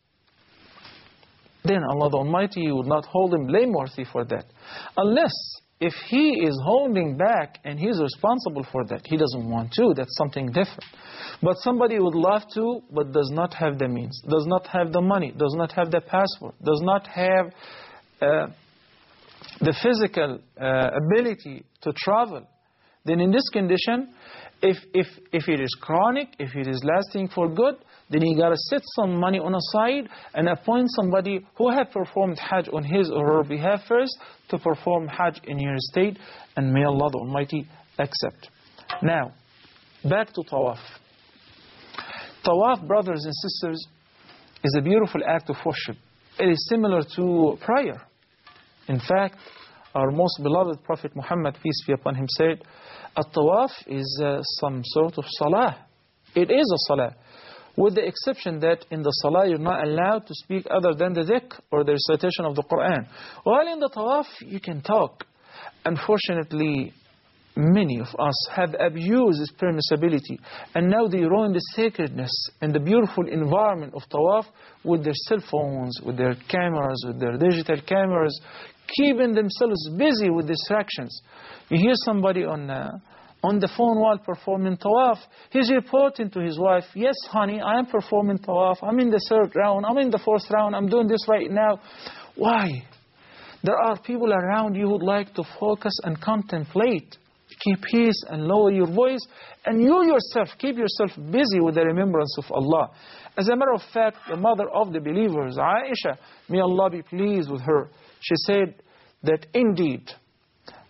[SPEAKER 1] then Allah the Almighty would not hold him blameworthy for that. Unless if he is holding back and he is responsible for that, he doesn't want to, that's something different. But somebody would love to, but does not have the means, does not have the money, does not have the passport, does not have uh, the physical uh, ability to travel, then in this condition, if, if, if it is chronic, if it is lasting for good, then you got to set some money on a side and appoint somebody who have performed Hajj on his or her behalf first to perform Hajj in your state, and may Allah the Almighty accept. Now, back to Tawaf. Tawaf, brothers and sisters, is a beautiful act of worship. It is similar to prayer. In fact, our most beloved Prophet Muhammad, peace be upon him, said, "At-tawaf is uh, some sort of salah." It is a salah, with the exception that in the salah you're not allowed to speak other than the dhikr or the recitation of the Quran. While in the tawaf you can talk. Unfortunately, many of us have abused this permissibility, and now they ruin the sacredness and the beautiful environment of tawaf with their cell phones, with their cameras, with their digital cameras, keeping themselves busy with distractions. You hear somebody on uh, on the phone while performing tawaf, he's reporting to his wife, "Yes, honey, I am performing tawaf. I'm in the third round. I'm in the fourth round. I'm doing this right now." Why? There are people around you who'd like to focus and contemplate. Keep peace and lower your voice, and you yourself, keep yourself busy with the remembrance of Allah. As a matter of fact, the mother of the believers, Aisha, may Allah be pleased with her, she said that indeed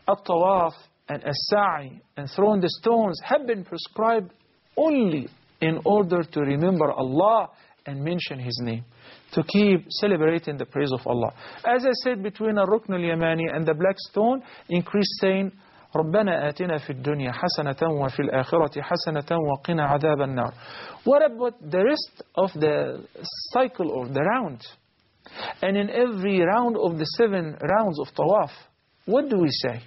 [SPEAKER 1] At-tawaf and as-sa'i and throwing the stones have been prescribed only in order to remember Allah and mention His name, to keep celebrating the praise of Allah. As I said, between al-Rukn al-Yamani and the black stone, increase saying, رَبَّنَا آتِنَا فِي الدُّنْيا حَسَنَةً وَفِي الْآخِرَةِ حَسَنَةً وَقِنَا عَذَابَ النَّارِ. What about the rest of the cycle or the round? And in every round of the seven rounds of tawaf, what do we say?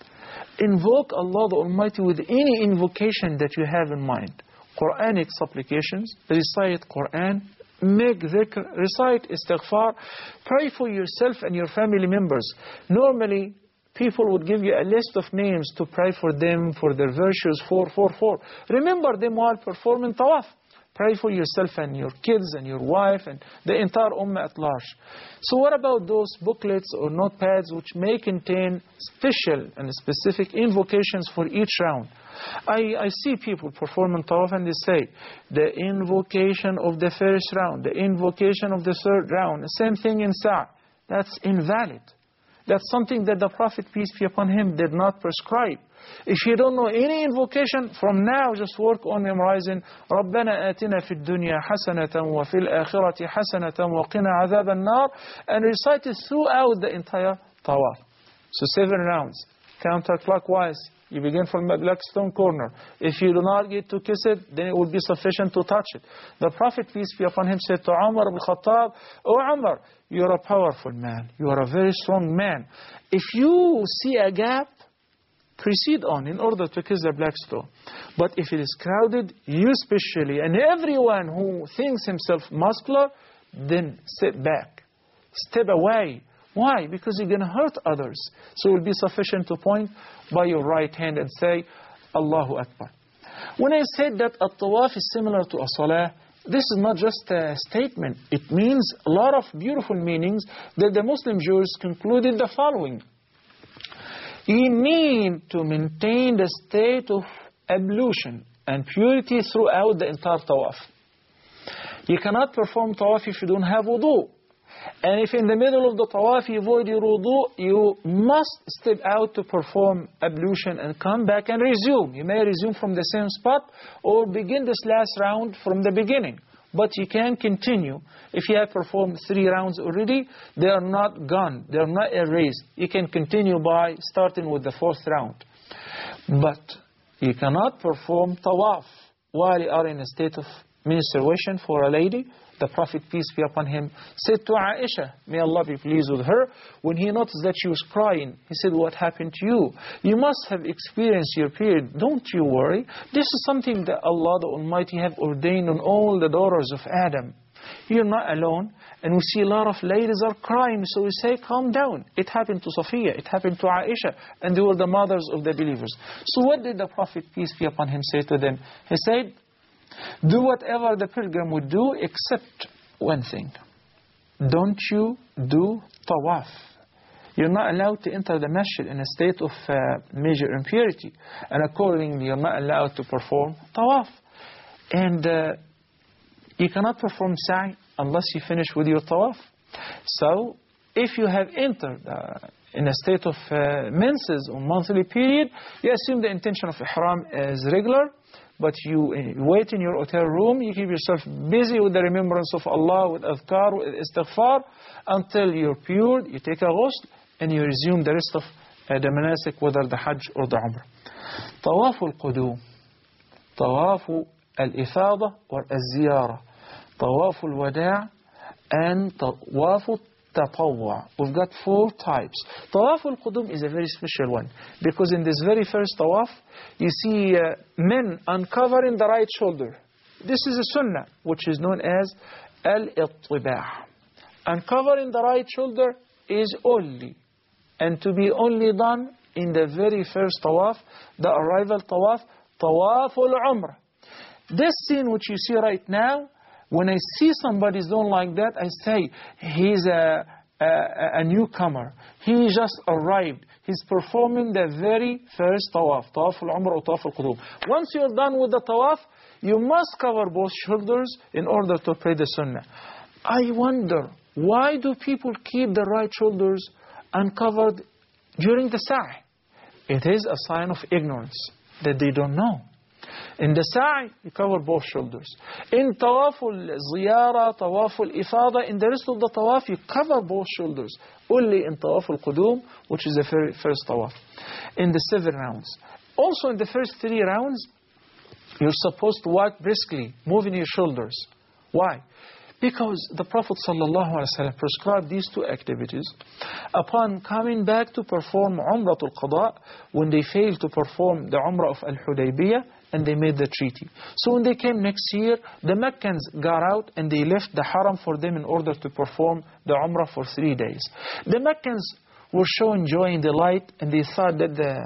[SPEAKER 1] Invoke Allah the Almighty with any invocation that you have in mind. Quranic supplications, recite Quran, make dhikr, recite istighfar, pray for yourself and your family members. Normally, people would give you a list of names to pray for them, for their virtues, for, for, for. Remember them while performing tawaf. Pray for yourself and your kids and your wife and the entire ummah at large. So what about those booklets or notepads which may contain special and specific invocations for each round? I, I see people performing tawaf and they say, the invocation of the first round, the invocation of the third round, the same thing in Sa'. That's invalid. That's something that the Prophet, peace be upon him, did not prescribe. If you don't know any invocation, from now just work on memorizing رَبَّنَا آتِنَا فِي الدُّنْيا حَسَنَةً وَفِي الْآخِرَةِ حَسَنَةً وَقِنَا عَذَابَ النَّارِ, and recite it throughout the entire tawaf. So seven rounds, counterclockwise. You begin from the black stone corner. If you do not get to kiss it, then it will be sufficient to touch it. The Prophet, peace be upon him, said to Umar ibn Khattab, "O Umar, you are a powerful man. You are a very strong man. If you see a gap, proceed on in order to kiss the black stone. But if it is crowded, you especially, and everyone who thinks himself muscular, then sit back. Step away. Why? Because you're going to hurt others. So it will be sufficient to point by your right hand and say, Allahu Akbar." When I said that a tawaf is similar to a salah, this is not just a statement. It means a lot of beautiful meanings that the Muslim Jews concluded the following. You need to maintain the state of ablution and purity throughout the entire tawaf. You cannot perform tawaf if you don't have wudu. And if in the middle of the tawaf you avoid your wudu, you must step out to perform ablution and come back and resume. You may resume from the same spot or begin this last round from the beginning. But you can continue. If you have performed three rounds already, they are not gone. They are not erased. You can continue by starting with the fourth round. But you cannot perform tawaf while you are in a state of menstruation for a lady. The Prophet, peace be upon him, said to Aisha, may Allah be pleased with her, when he noticed that she was crying, he said, "What happened to you? You must have experienced your period. Don't you worry. This is something that Allah the Almighty have ordained on all the daughters of Adam. You're not alone." And we see a lot of ladies are crying, so we say, calm down. It happened to Safiya, it happened to Aisha, and they were the mothers of the believers. So what did the Prophet, peace be upon him, say to them? He said, do whatever the pilgrim would do except one thing. Don't you do tawaf. You're not allowed to enter the masjid in a state of uh, major impurity. And accordingly, you're not allowed to perform tawaf. And uh, you cannot perform sa'i unless you finish with your tawaf. So, if you have entered uh, in a state of uh, menses or monthly period, you assume the intention of ihram is regular. But you wait in your hotel room, you keep yourself busy with the remembrance of Allah, with adhkar, with istighfar, until you're pure, you take a ghusl, and you resume the rest of uh, the manasik, whether the hajj or the umrah. Tawaf al-qudum, tawaf al-ifada or al-ziyara, tawaf al-wada' and tawaf al-tatawwa. We've got four types. Tawaf al-qudum is a very special one, because in this very first tawaf, you see uh, men uncovering the right shoulder. This is a sunnah, which is known as al-ittibah. Uncovering the right shoulder is only, and to be only done in the very first tawaf, the arrival tawaf, tawaf al-umrah. This scene which you see right now, when I see somebody's doing like that, I say, he's a, a, a newcomer. He just arrived. He's performing the very first tawaf, tawaf al-umrah or tawaf al-qudum. Once you're done with the tawaf, you must cover both shoulders in order to pray the sunnah. I wonder, why do people keep the right shoulders uncovered during the sa'i? It is a sign of ignorance that they don't know. In the sa'i, you cover both shoulders. In tawaf al-ziyara, tawaf al-ifada, in the rest of the tawaf, you cover both shoulders. Only in tawaf al-qudum, which is the very first tawaf. In the seven rounds. Also in the first three rounds, you're supposed to walk briskly, moving your shoulders. Why? Because the Prophet ﷺ prescribed these two activities upon coming back to perform Umratul Qada, when they failed to perform the Umrah of Al-Hudaybiyah and they made the treaty. So when they came next year, the Meccans got out and they left the Haram for them in order to perform the Umrah for three days. The Meccans were showing joy and delight, and they thought that the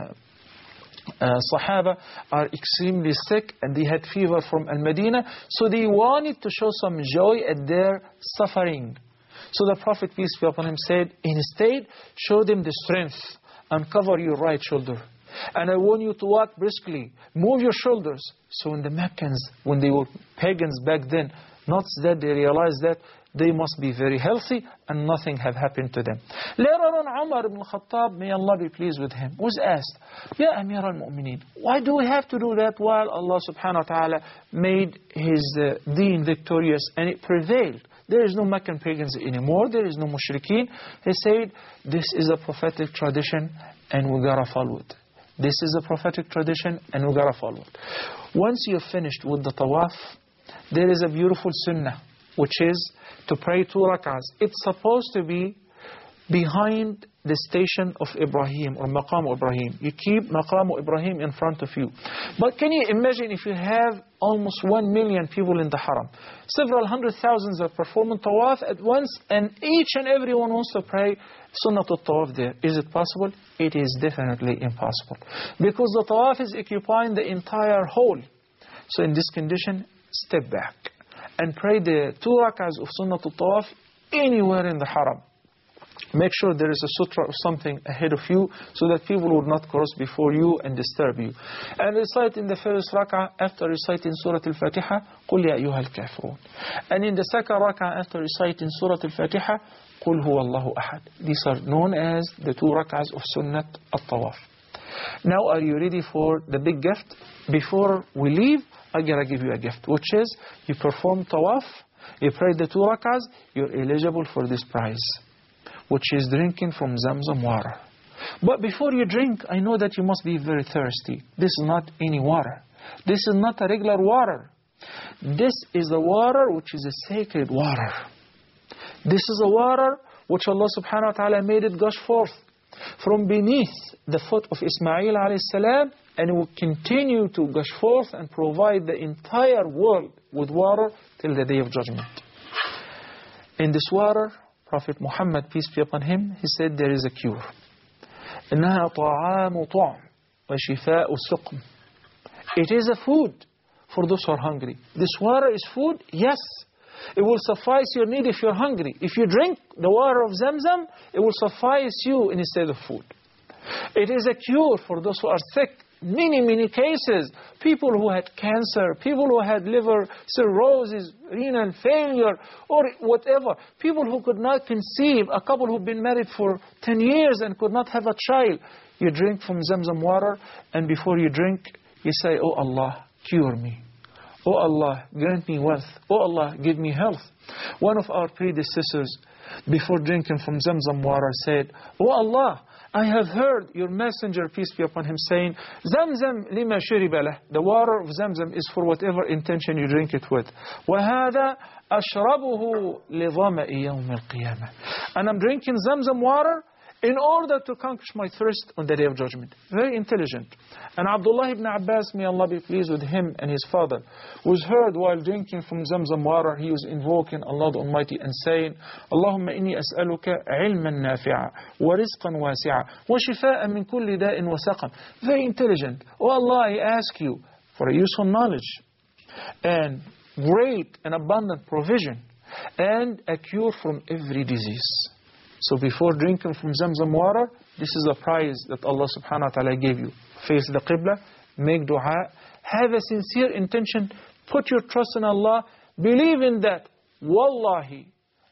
[SPEAKER 1] Uh, Sahaba are extremely sick and they had fever from Al-Madinah, so they wanted to show some joy at their suffering. So the Prophet, peace be upon him, said, instead, show them the strength and cover your right shoulder. And I want you to walk briskly, move your shoulders. So when the Meccans, when they were pagans back then, noticed that, they realized that they must be very healthy and nothing have happened to them. Later on, Umar ibn Khattab, may Allah be pleased with him, was asked, Ya Amir al-Mu'mineen, why do we have to do that while Allah subhanahu wa ta'ala made His uh, deen victorious and it prevailed? There is no Meccan pagans anymore, there is no mushrikeen. He said, this is a prophetic tradition and we gotta follow it. This is a prophetic tradition and we gotta follow it. Once you're finished with the tawaf, there is a beautiful sunnah, which is to pray two rak'ahs. It's supposed to be behind the station of Ibrahim or Maqam Ibrahim. You keep Maqam Ibrahim in front of you. But can you imagine if you have almost one million people in the Haram? Several hundred thousands are performing tawaf at once, and each and everyone wants to pray Sunnatul Tawaf there. Is it possible? It is definitely impossible. Because the tawaf is occupying the entire whole. So in this condition, step back and pray the two rak'ahs of Sunnatul Tawaf anywhere in the Haram. Make sure there is a sutra or something ahead of you so that people would not cross before you and disturb you. And recite in the first rak'ah, after reciting Surah Al-Fatiha, قُلْ يَا أَيُّهَا الْكَافِرُونَ. And in the second rak'ah, after reciting Surah Al-Fatiha, قُلْ هُوَ اللَّهُ أَحَدٌ. These are known as the two rak'ahs of Sunnat Al-Tawaf. Now are you ready for the big gift? Before we leave, I gotta give you a gift, which is you perform tawaf, you pray the two rak'ahs, you're eligible for this prize, which is drinking from Zamzam water. But before you drink, I know that you must be very thirsty. This is not any water. This is not a regular water. This is the water which is a sacred water. This is a water which Allah subhanahu wa ta'ala made it gush forth from beneath the foot of Ismail alayhi salam, and it will continue to gush forth and provide the entire world with water till the day of judgment. In this water, Prophet Muhammad, peace be upon him, he said there is a cure. إنها طعام طعم وشفاء سقم. It is a food for those who are hungry. This water is food, yes. It will suffice your need if you're hungry. If you drink the water of Zamzam, it will suffice you instead of food. It is a cure for those who are sick. Many, many cases. People who had cancer, people who had liver cirrhosis, renal failure, or whatever. People who could not conceive, a couple who've been married for ten years and could not have a child. You drink from Zamzam water, and before you drink, you say, Oh Allah, cure me. Oh Allah, grant me wealth. Oh Allah, give me health. One of our predecessors, before drinking from Zamzam water, said, Oh Allah, I have heard your messenger, peace be upon him, saying, Zamzam lima shuriba lah. The water of Zamzam is for whatever intention you drink it with. وَهَذَا أَشْرَبُهُ لِظَمَئِ يَوْمِ الْقِيَامَةِ. And I'm drinking Zamzam water in order to conquer my thirst on the day of judgment. Very intelligent. And Abdullah ibn Abbas, may Allah be pleased with him and his father, was heard while drinking from Zamzam water, he was invoking Allah the Almighty and saying, Allahumma inni as'aluka ilman nafi'a wa rizqan wasi'a wa shifa'an min kulli da'in wa saqam. Very intelligent. Oh Allah, I ask you for a useful knowledge and great and abundant provision and a cure from every disease. So before drinking from Zamzam water, this is a prize that Allah subhanahu wa ta'ala gave you. Face the Qibla, make dua, have a sincere intention, put your trust in Allah, believe in that. Wallahi,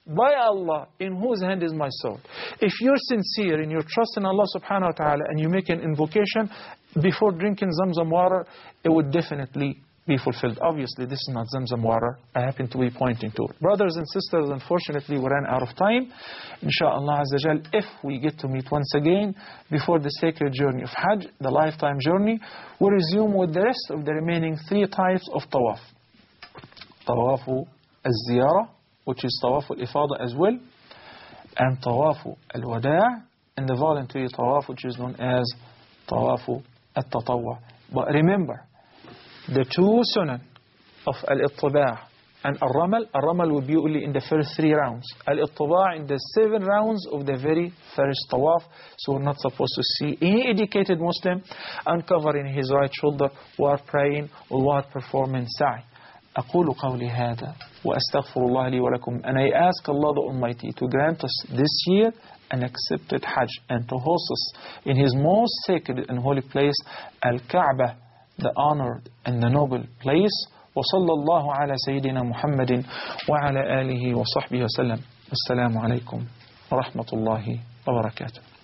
[SPEAKER 1] by Allah, in whose hand is my soul. If you're sincere in your trust in Allah subhanahu wa ta'ala and you make an invocation before drinking Zamzam water, it would definitely be fulfilled. Obviously, this is not Zamzam water I happen to be pointing to. Brothers and sisters, unfortunately, we ran out of time. Insha'Allah Azza Jal, if we get to meet once again before the sacred journey of Hajj, the lifetime journey, we'll resume with the rest of the remaining three types of tawaf. Tawafu al-ziyarah, which is tawafu al-ifada as well, and tawafu al-wada', and the voluntary tawaf, which is known as tawafu al-tatawwa. But remember, the two sunan of al-ittiba' and al-ramal, al-ramal will be only in the first three rounds. Al-ittiba' in the seven rounds of the very first tawaf. So we're not supposed to see any educated Muslim uncovering his right shoulder while praying or while performing sa'i. أقول قولي هذا وأستغفر الله لي ولكم. And I ask Allah the Almighty to grant us this year an accepted Hajj and to host us in His most sacred and holy place, Al-Kaaba, the honored and the noble place. وصلى الله على سيدنا محمد وعلى آله وصحبه وسلم. السلام عليكم ورحمة الله وبركاته.